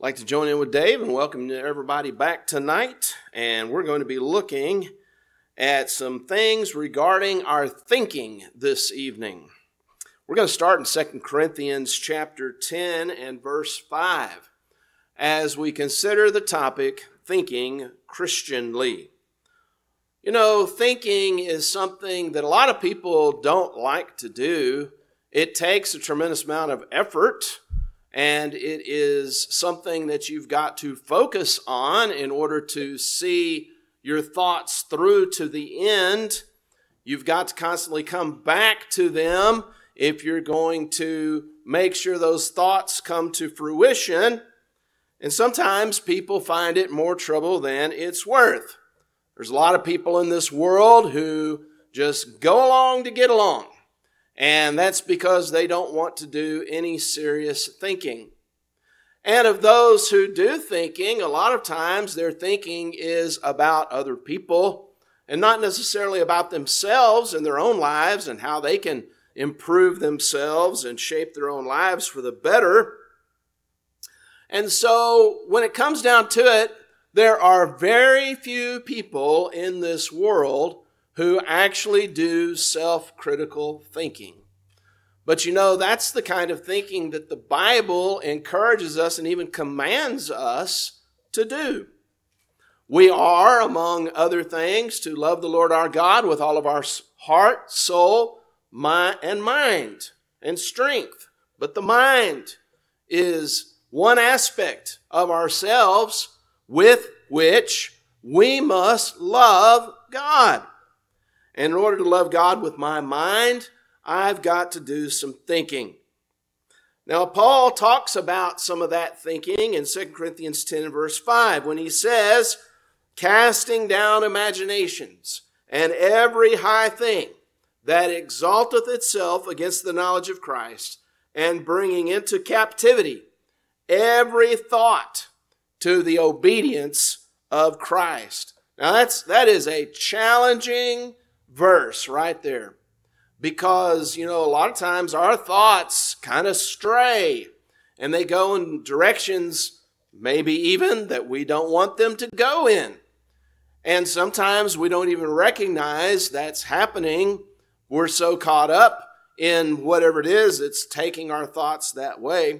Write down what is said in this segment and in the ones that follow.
like to join in with Dave and welcome everybody back tonight. And we're going to be looking at some things regarding our thinking this evening. We're going to start in 2 Corinthians chapter 10 and verse 5 as we consider the topic, thinking Christianly. You know, thinking is something that a lot of people don't like to do. It takes a tremendous amount of effort, and it is something that you've got to focus on in order to see your thoughts through to the end. You've got to constantly come back to them if you're going to make sure those thoughts come to fruition. And sometimes people find it more trouble than it's worth. There's a lot of people in this world who just go along to get along. And that's because they don't want to do any serious thinking. And of those who do thinking, a lot of times their thinking is about other people and not necessarily about themselves and their own lives and how they can improve themselves and shape their own lives for the better. And so when it comes down to it, there are very few people in this world who actually do self-critical thinking. But you know, that's the kind of thinking that the Bible encourages us and even commands us to do. We are, among other things, to love the Lord our God with all of our heart, soul, and mind and strength. But the mind is one aspect of ourselves with which we must love God. And in order to love God with my mind, I've got to do some thinking. Now, Paul talks about some of that thinking in 2 Corinthians 10 verse 5 when he says, casting down imaginations and every high thing that exalteth itself against the knowledge of Christ, and bringing into captivity every thought to the obedience of Christ. Now, that is a challenging verse right there. Because, you know, a lot of times our thoughts kind of stray and they go in directions maybe even that we don't want them to go in. And sometimes we don't even recognize that's happening. We're so caught up in whatever it is that's taking our thoughts that way.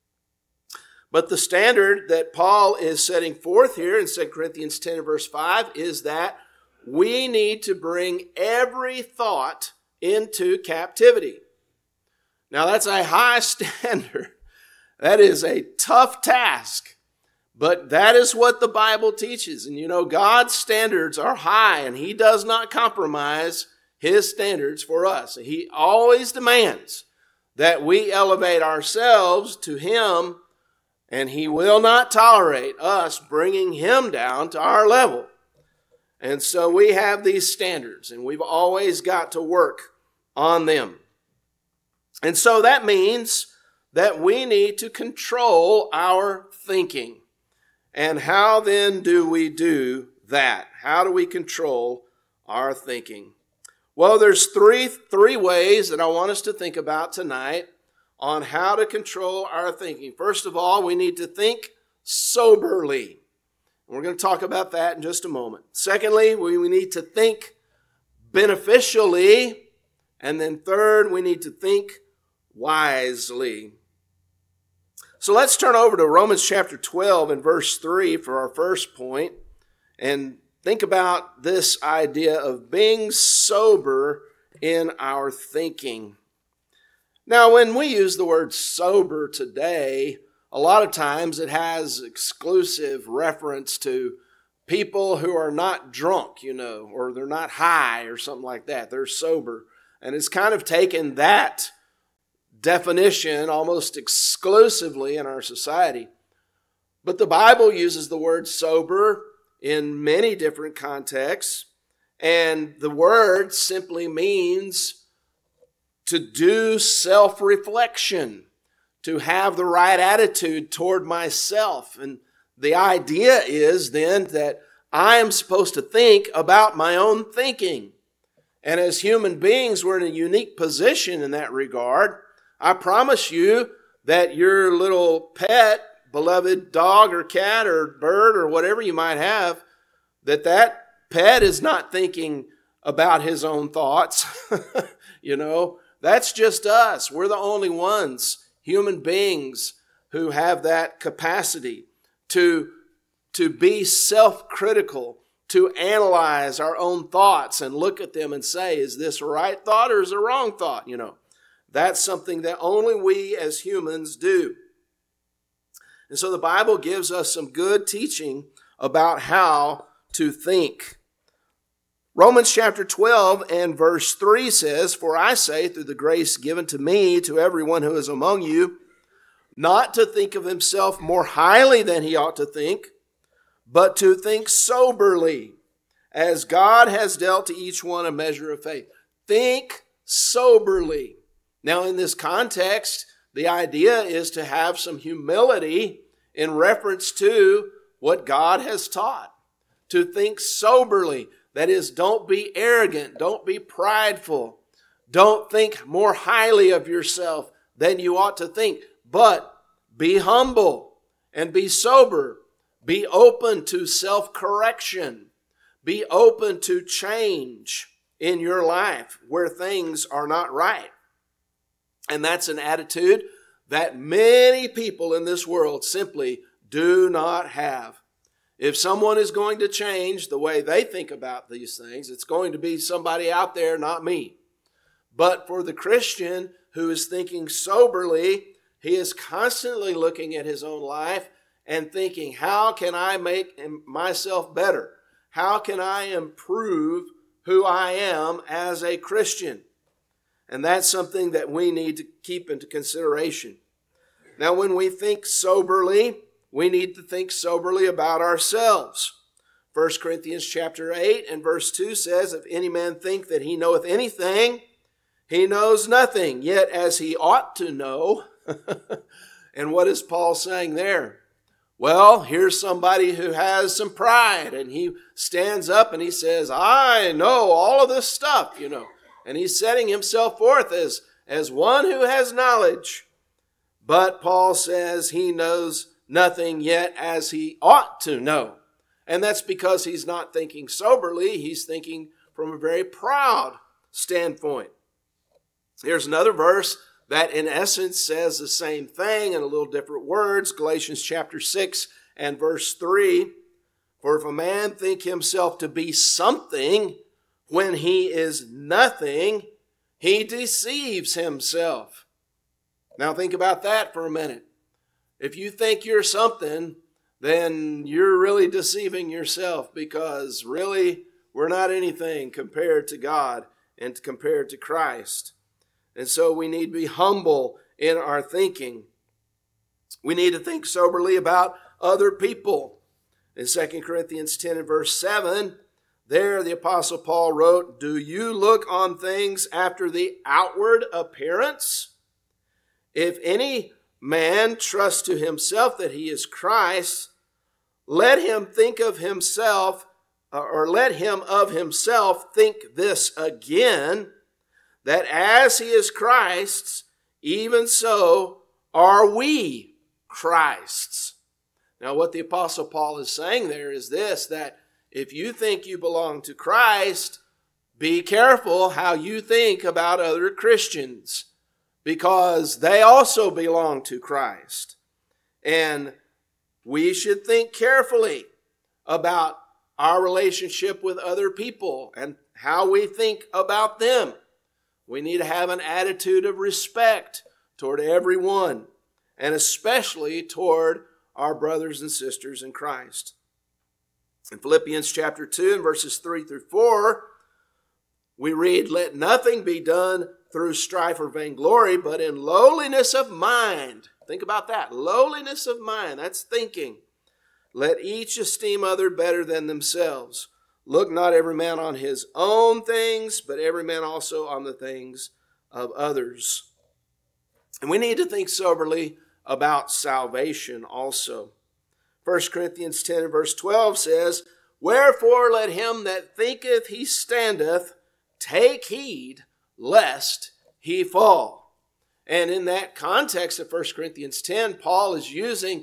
But the standard that Paul is setting forth here in 2 Corinthians 10 verse 5 is that we need to bring every thought into captivity. Now that's a high standard. That is a tough task. But that is what the Bible teaches. And you know, God's standards are high and He does not compromise His standards for us. He always demands that we elevate ourselves to Him, and He will not tolerate us bringing Him down to our level. And so we have these standards, and we've always got to work on them. And so that means that we need to control our thinking. And how then do we do that? How do we control our thinking? Well, there's three ways that I want us to think about tonight on how to control our thinking. First of all, we need to think soberly. We're going to talk about that in just a moment. Secondly, we need to think beneficially. And then third, we need to think wisely. So let's turn over to Romans chapter 12 and verse 3 for our first point and think about this idea of being sober in our thinking. Now, when we use the word sober today, a lot of times it has exclusive reference to people who are not drunk, you know, or they're not high or something like that. They're sober. And it's kind of taken that definition almost exclusively in our society. But the Bible uses the word sober in many different contexts. And the word simply means to do self-reflection, to have the right attitude toward myself. And the idea is then that I am supposed to think about my own thinking. And as human beings, we're in a unique position in that regard. I promise you that your little pet beloved dog or cat or bird or whatever you might have, that pet is not thinking about his own thoughts. That's just us. We're the only ones, human beings, who have that capacity to be self-critical, to analyze our own thoughts and look at them and say, is this a right thought or is it a wrong thought? That's something that only we as humans do. And so the Bible gives us some good teaching about how to think. Romans chapter 12 and verse 3 says, "For I say, through the grace given to me, to everyone who is among you, not to think of himself more highly than he ought to think, but to think soberly, as God has dealt to each one a measure of faith." Think soberly. Now, in this context, the idea is to have some humility in reference to what God has taught. To think soberly. That is, don't be arrogant. Don't be prideful. Don't think more highly of yourself than you ought to think. But be humble and be sober. Be open to self-correction. Be open to change in your life where things are not right. And that's an attitude that many people in this world simply do not have. If someone is going to change the way they think about these things, it's going to be somebody out there, not me. But for the Christian who is thinking soberly, he is constantly looking at his own life and thinking, how can I make myself better? How can I improve who I am as a Christian? And that's something that we need to keep into consideration. Now, when we think soberly, we need to think soberly about ourselves. 1 Corinthians chapter 8 and verse 2 says, "If any man think that he knoweth anything, he knows nothing, yet as he ought to know." And what is Paul saying there? Well, here's somebody who has some pride, and he stands up and he says, "I know all of this stuff, And he's setting himself forth as one who has knowledge. But Paul says he knows nothing yet as he ought to know. And that's because he's not thinking soberly. He's thinking from a very proud standpoint. Here's another verse that in essence says the same thing in a little different words. Galatians chapter 6 and verse 3. "For if a man think himself to be something when he is nothing, he deceives himself." Now think about that for a minute. If you think you're something, then you're really deceiving yourself, because really we're not anything compared to God and compared to Christ. And so we need to be humble in our thinking. We need to think soberly about other people. In 2 Corinthians 10 and verse 7, there the Apostle Paul wrote, "Do you look on things after the outward appearance? If any man trusts to himself that he is Christ, let him think of himself, or let him of himself think this again, that as he is Christ's, even so are we Christ's." Now what the Apostle Paul is saying there is this, that if you think you belong to Christ, be careful how you think about other Christians, because they also belong to Christ. And we should think carefully about our relationship with other people and how we think about them. We need to have an attitude of respect toward everyone, and especially toward our brothers and sisters in Christ. In Philippians chapter 2 and verses 3 through 4, we read, "Let nothing be done through strife or vainglory, but in lowliness of mind." Think about that. Lowliness of mind. That's thinking. "Let each esteem other better than themselves. Look not every man on his own things, but every man also on the things of others." And we need to think soberly about salvation also. 1 Corinthians 10 and verse 12 says, "Wherefore let him that thinketh he standeth take heed lest he fall." And in that context of 1 Corinthians 10, Paul is using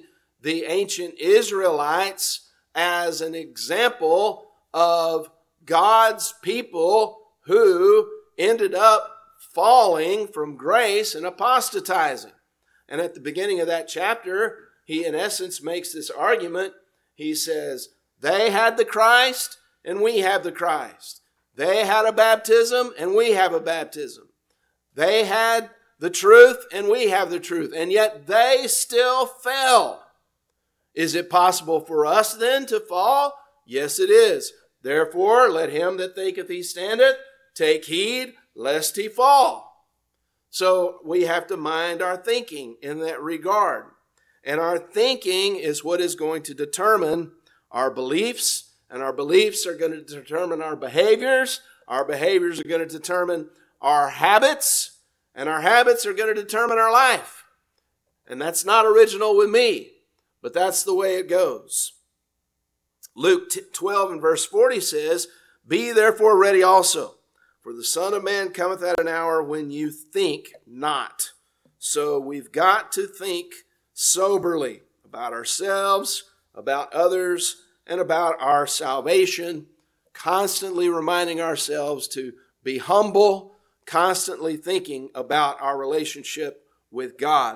the ancient Israelites as an example of God's people who ended up falling from grace and apostatizing. And at the beginning of that chapter, he in essence makes this argument. He says, they had the Christ and we have the Christ. They had a baptism and we have a baptism. They had the truth and we have the truth. And yet they still fell. Is it possible for us then to fall? Yes, it is. Therefore, let him that thinketh he standeth take heed lest he fall. So we have to mind our thinking in that regard. And our thinking is what is going to determine our beliefs, and our beliefs are going to determine our behaviors. Our behaviors are going to determine our habits, and our habits are going to determine our life. And that's not original with me, but that's the way it goes. Luke 12 and verse 40 says, be therefore ready also, for the Son of Man cometh at an hour when you think not. So we've got to think soberly about ourselves, about others, and about our salvation, constantly reminding ourselves to be humble, constantly thinking about our relationship with God.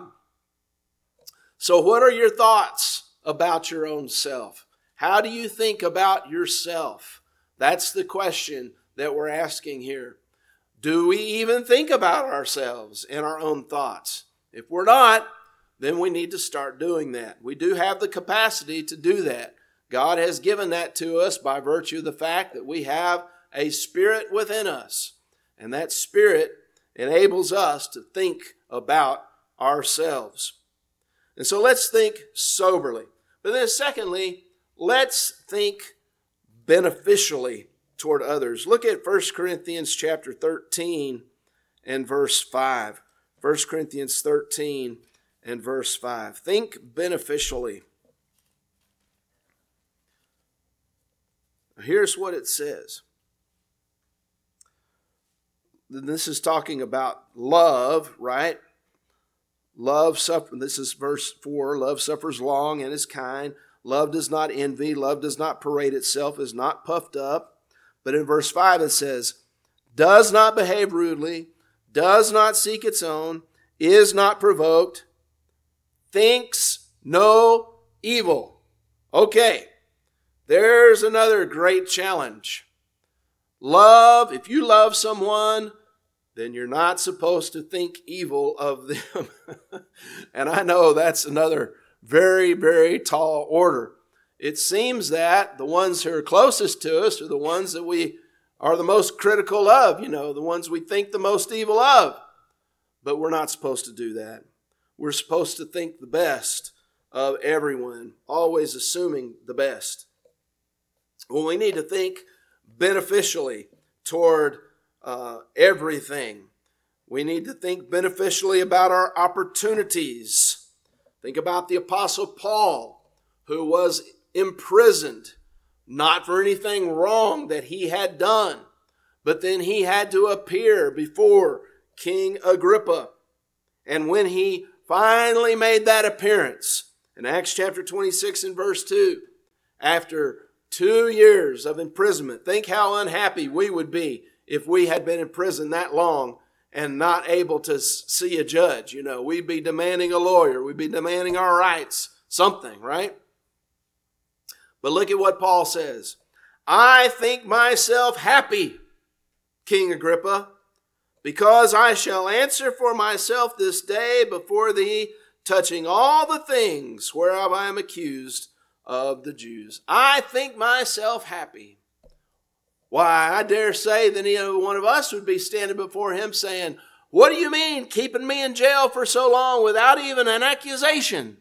So what are your thoughts about your own self? How do you think about yourself? That's the question that we're asking here. Do we even think about ourselves and our own thoughts? If we're not, then we need to start doing that. We do have the capacity to do that. God has given that to us by virtue of the fact that we have a spirit within us. And that spirit enables us to think about ourselves. And so let's think soberly. But then secondly, let's think beneficially toward others. Look at 1 Corinthians chapter 13 and verse 5. 1 Corinthians 13 and verse 5. Think beneficially. Here's what it says. This is talking about love, right? Love suffers. This is verse 4. Love suffers long and is kind. Love does not envy. Love does not parade itself, is not puffed up. But in verse 5 it says, does not behave rudely, does not seek its own, is not provoked, thinks no evil. Okay, there's another great challenge. Love, if you love someone, then you're not supposed to think evil of them. And I know that's another very, very tall order. It seems that the ones who are closest to us are the ones that we are the most critical of, the ones we think the most evil of. But we're not supposed to do that. We're supposed to think the best of everyone, always assuming the best. Well, we need to think beneficially toward everything. We need to think beneficially about our opportunities. Think about the Apostle Paul, who was imprisoned, not for anything wrong that he had done, but then he had to appear before King Agrippa. And when he finally made that appearance, in Acts chapter 26 and verse 2, after 2 years of imprisonment, think how unhappy we would be if we had been in prison that long and not able to see a judge. We'd be demanding a lawyer. We'd be demanding our rights, something, right? But look at what Paul says. I think myself happy, King Agrippa, because I shall answer for myself this day before thee, touching all the things whereof I am accused of the Jews. I think myself happy. Why, I dare say that any one of us would be standing before him saying, what do you mean keeping me in jail for so long without even an accusation?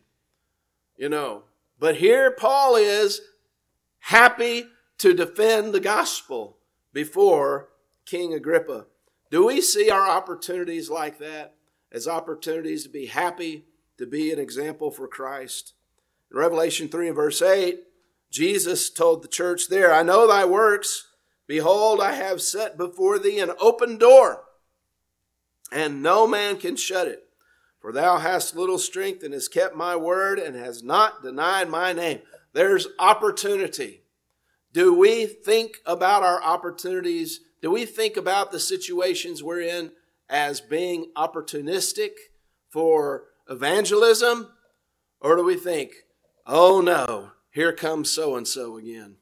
But here Paul is happy to defend the gospel before King Agrippa. Do we see our opportunities like that as opportunities to be happy, to be an example for Christ? In Revelation 3 and verse 8, Jesus told the church there, I know thy works. Behold, I have set before thee an open door, and no man can shut it. For thou hast little strength and hast kept my word and hast not denied my name. There's opportunity. Do we think about our opportunities? Do we think about the situations we're in as being opportunistic for evangelism? Or do we think, oh no, here comes so-and-so again?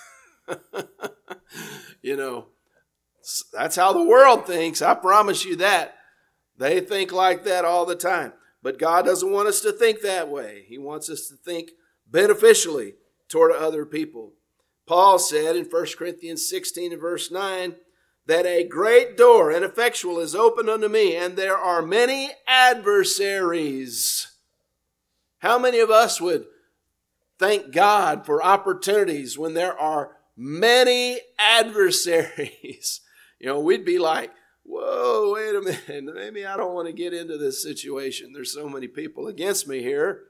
That's how the world thinks. I promise you that. They think like that all the time. But God doesn't want us to think that way. He wants us to think beneficially toward other people. Paul said in 1 Corinthians 16 and verse 9, that a great door and effectual is opened unto me, and there are many adversaries. How many of us would thank God for opportunities when there are many adversaries? We'd be like, whoa, wait a minute. Maybe I don't want to get into this situation. There's so many people against me here.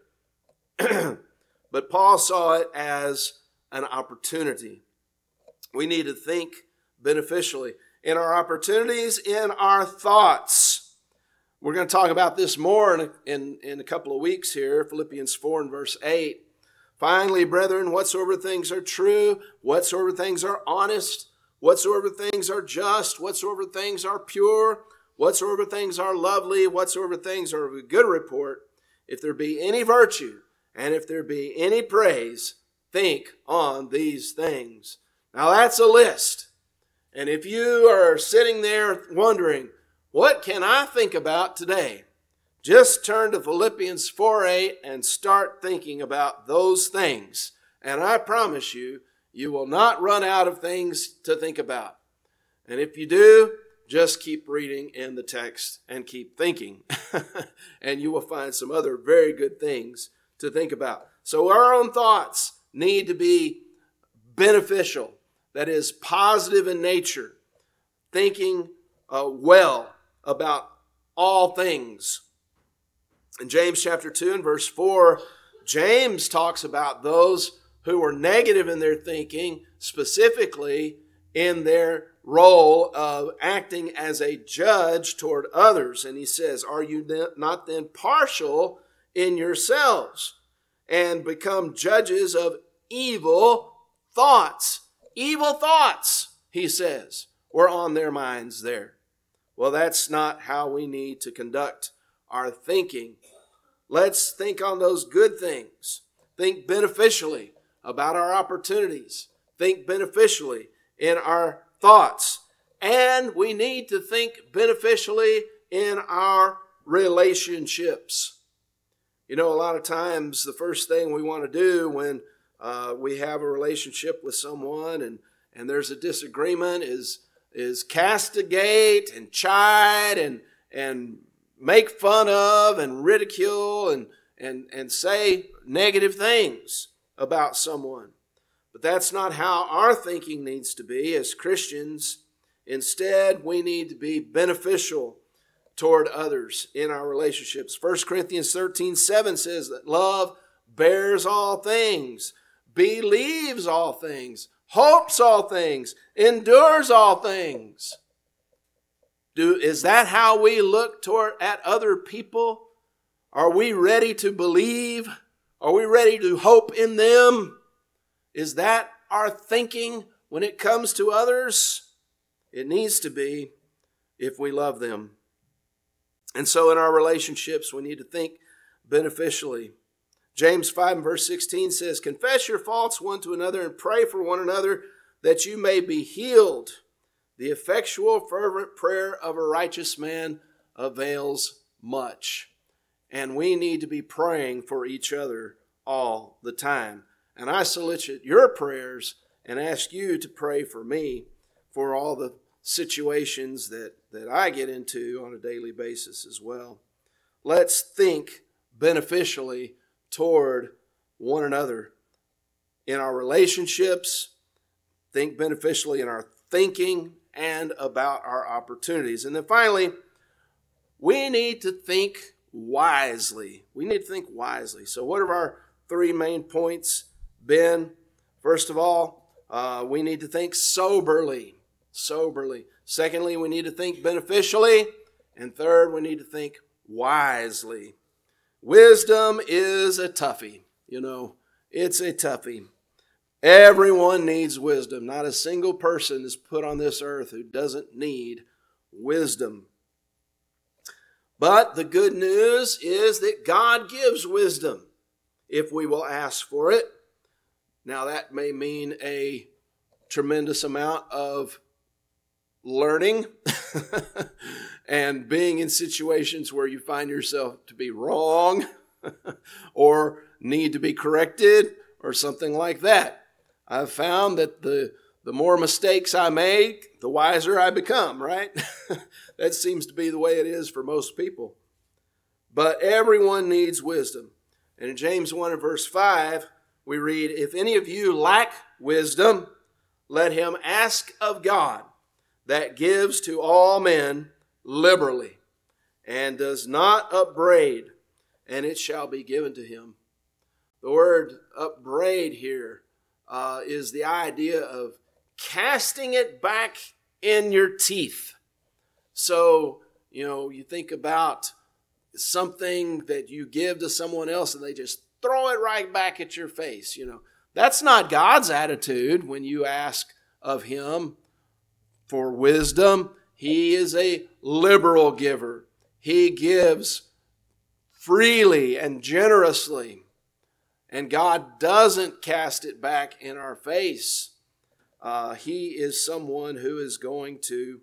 But Paul saw it as an opportunity. We need to think beneficially in our opportunities, in our thoughts. We're going to talk about this more in a couple of weeks here, Philippians 4 and verse 8. Finally, brethren, whatsoever things are true, whatsoever things are honest, whatsoever things are just, whatsoever things are pure, whatsoever things are lovely, whatsoever things are of a good report, if there be any virtue, and if there be any praise, think on these things. Now that's a list. And if you are sitting there wondering, what can I think about today? Just turn to Philippians 4:8 and start thinking about those things. And I promise you, you will not run out of things to think about. And if you do, just keep reading in the text and keep thinking. And you will find some other very good things to think about. So our own thoughts need to be beneficial. That is positive in nature. Thinking well about all things. In James chapter 2 and verse 4, James talks about those who are negative in their thinking, specifically in their role of acting as a judge toward others. And he says, are you not then partial in yourselves and become judges of evil thoughts? Evil thoughts, he says, were on their minds there. Well, that's not how we need to conduct our thinking. Let's think on those good things. Think beneficially about our opportunities. Think beneficially in our thoughts. And we need to think beneficially in our relationships. A lot of times the first thing we want to do when we have a relationship with someone and there's a disagreement is castigate and chide and make fun of and ridicule and say negative things about someone. But that's not how our thinking needs to be as Christians. Instead, we need to be beneficial toward others in our relationships. 1 Corinthians 13:7 says that love bears all things, believes all things, hopes all things, endures all things. Is that how we look at other people? Are we ready to believe? Are we ready to hope in them? Is that our thinking when it comes to others? It needs to be if we love them. And so in our relationships, we need to think beneficially. James 5 and verse 16 says, confess your faults one to another and pray for one another that you may be healed. The effectual, fervent prayer of a righteous man avails much. And we need to be praying for each other all the time. And I solicit your prayers and ask you to pray for me for all the situations that I get into on a daily basis as well. Let's think beneficially toward one another in our relationships, think beneficially in our thinking and about our opportunities. And then finally, we need to think wisely. We need to think wisely. So what have our three main points been? First of all, we need to think soberly. Secondly, we need to think beneficially. And third, we need to think wisely. Wisdom is a toughie. It's a toughie. Everyone needs wisdom. Not a single person is put on this earth who doesn't need wisdom. But the good news is that God gives wisdom if we will ask for it. Now that may mean a tremendous amount of learning and being in situations where you find yourself to be wrong or need to be corrected or something like that. I've found that the more mistakes I make, the wiser I become, right? That seems to be the way it is for most people. But everyone needs wisdom. And in James 1 and verse 5, we read, "If any of you lack wisdom, let him ask of God, that gives to all men liberally, and does not upbraid, and it shall be given to him." The word upbraid here is the idea of casting it back in your teeth. So, you think about something that you give to someone else and they just throw it right back at your face. That's not God's attitude when you ask of him for wisdom. He is a liberal giver. He gives freely and generously. And God doesn't cast it back in our face. He is someone who is going to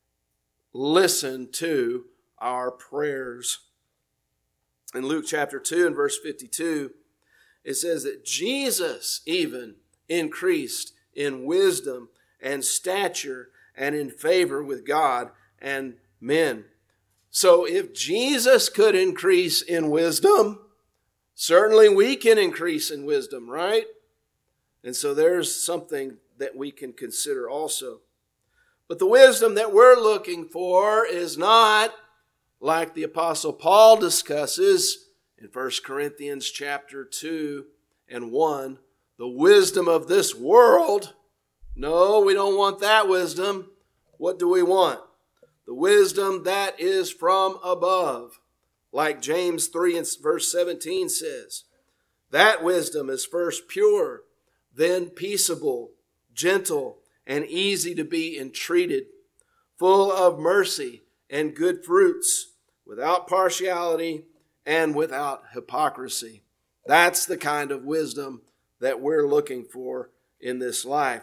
listen to our prayers. In Luke chapter 2 and verse 52, it says that Jesus even increased in wisdom and stature and in favor with God and men. So if Jesus could increase in wisdom, certainly we can increase in wisdom, right? And so there's something that we can consider also. But the wisdom that we're looking for is not like the Apostle Paul discusses in 1 Corinthians chapter 2 and 1, the wisdom of this world. No, we don't want that wisdom. What do we want? The wisdom that is from above. Like James 3 and verse 17 says, that wisdom is first pure, then peaceable, gentle, and easy to be entreated, full of mercy and good fruits, without partiality and without hypocrisy. That's the kind of wisdom that we're looking for in this life.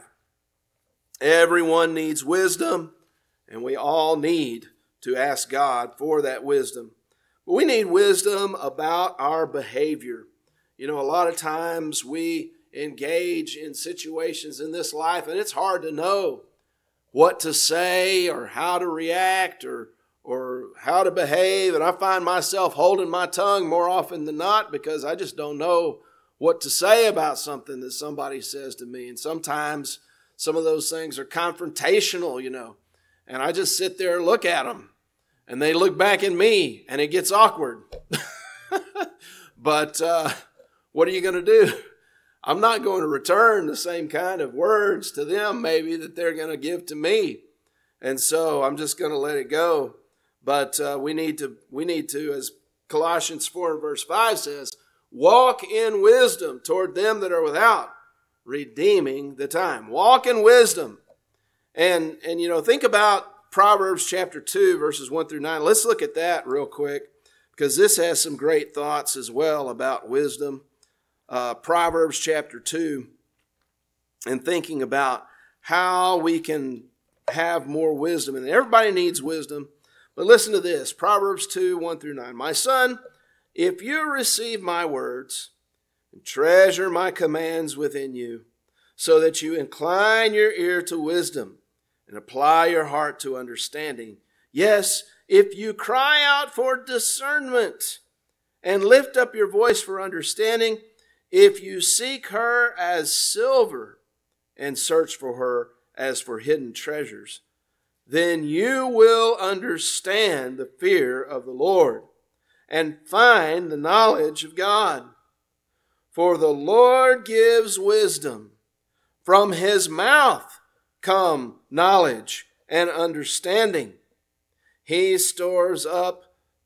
Everyone needs wisdom, and we all need to ask God for that wisdom. But we need wisdom about our behavior. A lot of times we engage in situations in this life, and it's hard to know what to say or how to react or how to behave. And I find myself holding my tongue more often than not because I just don't know what to say about something that somebody says to me. And sometimes some of those things are confrontational, and I just sit there and look at them. And they look back at me, and it gets awkward. But what are you going to do? I'm not going to return the same kind of words to them maybe that they're going to give to me. And so I'm just going to let it go. But we need to, as Colossians 4 and verse 5 says, walk in wisdom toward them that are without, redeeming the time. Walk in wisdom. And think about Proverbs chapter 2, verses 1 through 9. Let's look at that real quick, because this has some great thoughts as well about wisdom. Proverbs chapter 2, and thinking about how we can have more wisdom. And everybody needs wisdom. But listen to this, Proverbs 2, 1 through 9. My son, if you receive my words and treasure my commands within you, so that you incline your ear to wisdom and apply your heart to understanding. Yes, if you cry out for discernment and lift up your voice for understanding, if you seek her as silver and search for her as for hidden treasures, then you will understand the fear of the Lord and find the knowledge of God. For the Lord gives wisdom. From his mouth come knowledge and understanding. He stores up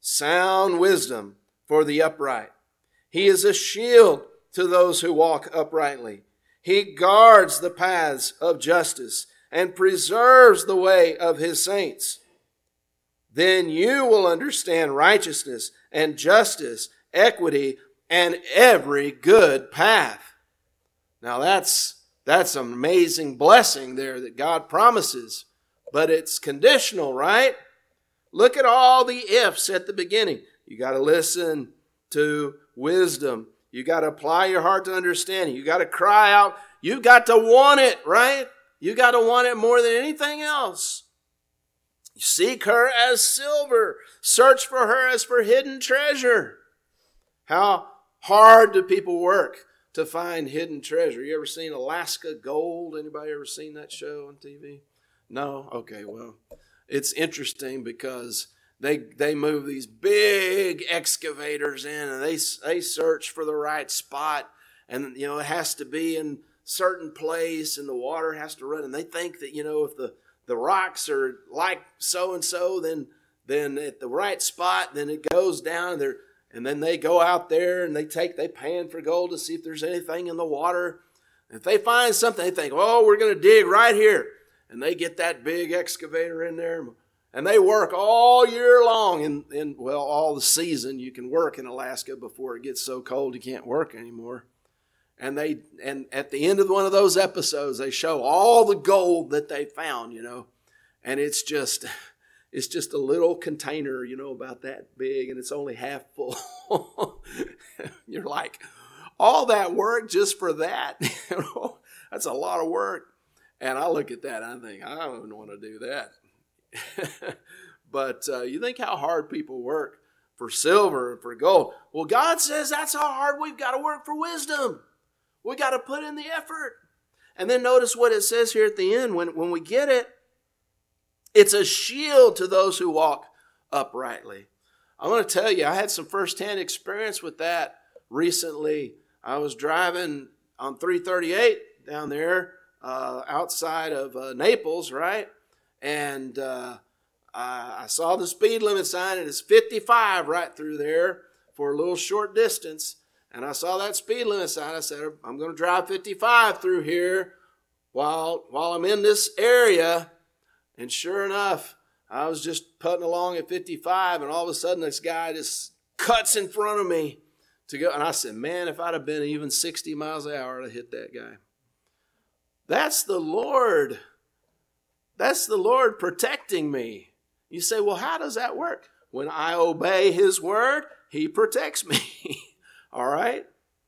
sound wisdom for the upright. He is a shield to those who walk uprightly. He guards the paths of justice and preserves the way of his saints. Then you will understand righteousness and justice, equity, and every good path. Now that's an amazing blessing there that God promises, but it's conditional, right? Look at all the ifs at the beginning. You got to listen to wisdom. You got to apply your heart to understanding. You got to cry out. You got to want it, right? You got to want it more than anything else. Seek her as silver. Search for her as for hidden treasure. How hard do people work to find hidden treasure? You ever seen Alaska Gold? Anybody ever seen that show on TV? No? Okay, well, it's interesting because they move these big excavators in and they search for the right spot. And, it has to be in certain place and the water has to run. And they think that, if the rocks are like so-and-so, then at the right spot, then it goes down there. And then they go out there and they pan for gold to see if there's anything in the water. If they find something, they think, oh, we're going to dig right here. And they get that big excavator in there. And they work all year long. All the season you can work in Alaska before it gets so cold you can't work anymore. And at the end of one of those episodes, they show all the gold that they found, And it's just a little container, about that big, and it's only half full. You're like, all that work just for that? That's a lot of work. And I look at that, and I think, I don't want to do that. But you think how hard people work for silver and for gold. Well, God says that's how hard we've got to work for wisdom. We got to put in the effort. And then notice what it says here at the end. When we get it, it's a shield to those who walk uprightly. I want to tell you, I had some firsthand experience with that recently. I was driving on 338 down there outside of Naples, right? And I saw the speed limit sign, and it's 55 right through there for a little short distance. And I saw that speed limit sign. I said, I'm going to drive 55 through here while I'm in this area. And sure enough, I was just putting along at 55, and all of a sudden this guy just cuts in front of me to go. And I said, man, if I'd have been even 60 miles an hour, I'd have hit that guy. That's the Lord. That's the Lord protecting me. You say, well, how does that work? When I obey his word, he protects me. All right?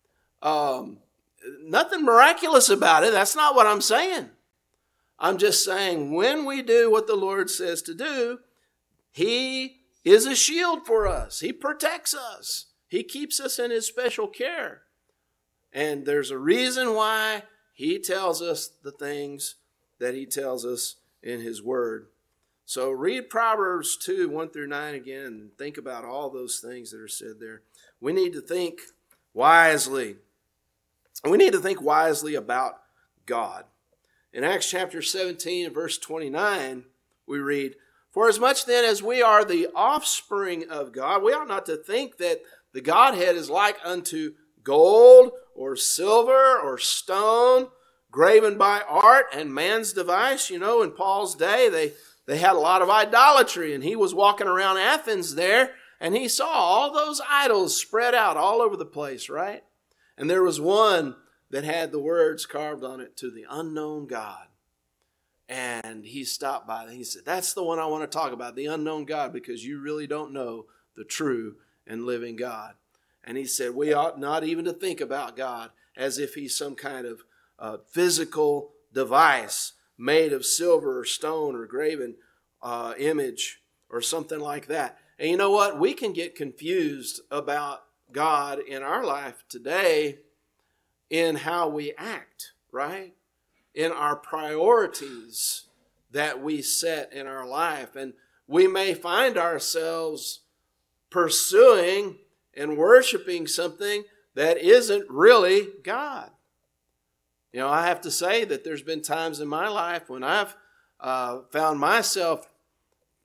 Nothing miraculous about it. That's not what I'm saying. I'm just saying when we do what the Lord says to do, he is a shield for us. He protects us. He keeps us in his special care. And there's a reason why he tells us the things that he tells us in his word. So read Proverbs 2, 1 through 9 again and think about all those things that are said there. We need to think wisely. We need to think wisely about God. In Acts chapter 17 and verse 29, we read, for as much then as we are the offspring of God, we ought not to think that the Godhead is like unto gold or silver or stone, graven by art and man's device. In Paul's day, they had a lot of idolatry, and he was walking around Athens there, and he saw all those idols spread out all over the place, right? And there was one that had the words carved on it, to the unknown God. And he stopped by and he said, that's the one I want to talk about, the unknown God, because you really don't know the true and living God. And he said, we ought not even to think about God as if he's some kind of physical device made of silver or stone or graven image or something like that. And you know what? We can get confused about God in our life today in how we act, right? In our priorities that we set in our life. And we may find ourselves pursuing and worshiping something that isn't really God. I have to say that there's been times in my life when I've found myself,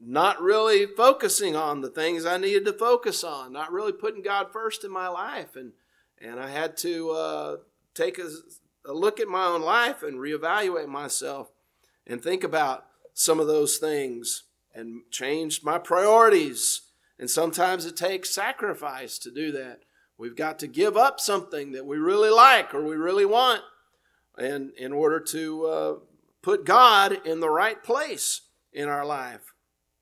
not really focusing on the things I needed to focus on, not really putting God first in my life. And I had to take a look at my own life and reevaluate myself and think about some of those things and change my priorities. And sometimes it takes sacrifice to do that. We've got to give up something that we really like or we really want, and in order to put God in the right place in our life.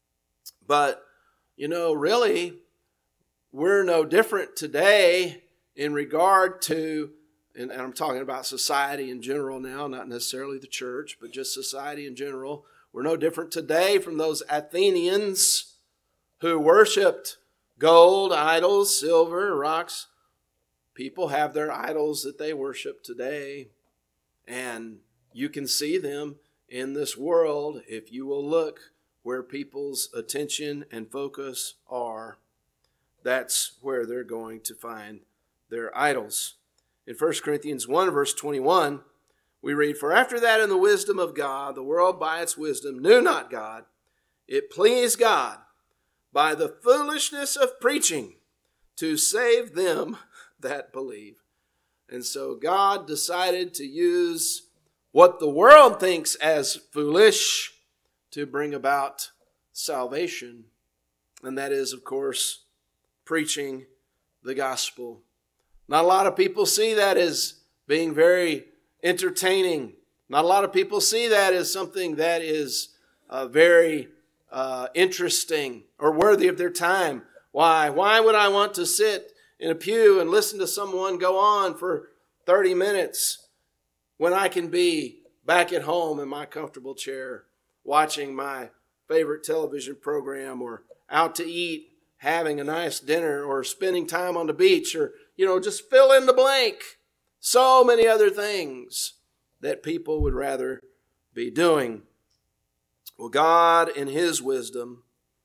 But, really, we're no different today in regard to, and I'm talking about society in general now, not necessarily the church, but just society in general. We're no different today from those Athenians who worshipped gold, idols, silver, rocks. People have their idols that they worship today, and you can see them in this world if you will look where people's attention and focus are. That's where they're going to find their idols. In 1 Corinthians 1, verse 21, we read, "For after that in the wisdom of God, the world by its wisdom knew not God. It pleased God by the foolishness of preaching to save them that believe." And so God decided to use what the world thinks as foolish to bring about salvation. And that is, of course, preaching the gospel. Not a lot of people see that as being very entertaining. Not a lot of people see that as something that is very interesting or worthy of their time. Why? Why would I want to sit in a pew and listen to someone go on for 30 minutes when I can be back at home in my comfortable chair watching my favorite television program, or out to eat, having a nice dinner, or spending time on the beach, or, just fill in the blank. So many other things that people would rather be doing. Well, God in His wisdom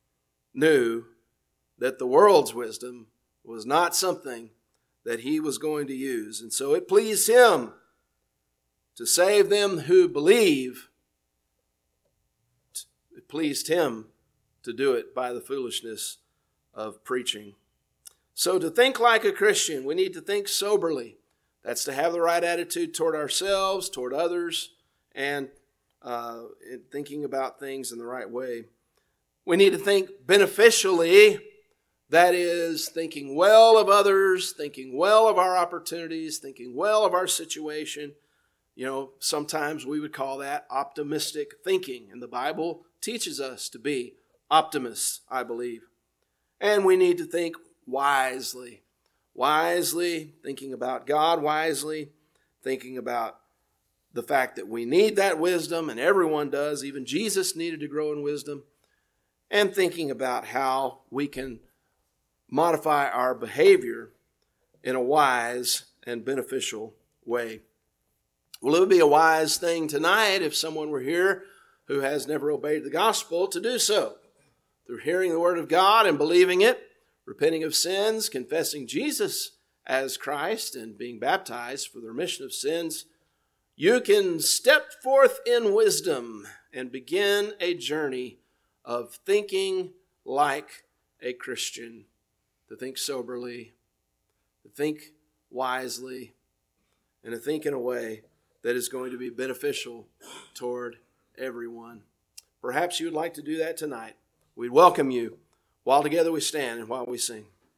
knew that the world's wisdom was not something that He was going to use. And so it pleased Him to save them who believe. It pleased Him to do it by the foolishness of preaching. So to think like a Christian, we need to think soberly. That's to have the right attitude toward ourselves, toward others, and thinking about things in the right way. We need to think beneficially. That is, thinking well of others, thinking well of our opportunities, thinking well of our situation. Sometimes we would call that optimistic thinking, and the Bible teaches us to be optimists, I believe. And we need to think wisely, thinking about God wisely, thinking about the fact that we need that wisdom, and everyone does. Even Jesus needed to grow in wisdom, and thinking about how we can modify our behavior in a wise and beneficial way. Well, it would be a wise thing tonight if someone were here who has never obeyed the gospel to do so. Through hearing the word of God and believing it, repenting of sins, confessing Jesus as Christ, and being baptized for the remission of sins, you can step forth in wisdom and begin a journey of thinking like a Christian, to think soberly, to think wisely, and to think in a way that is going to be beneficial toward everyone. Perhaps you would like to do that tonight. We'd welcome you while together we stand and while we sing.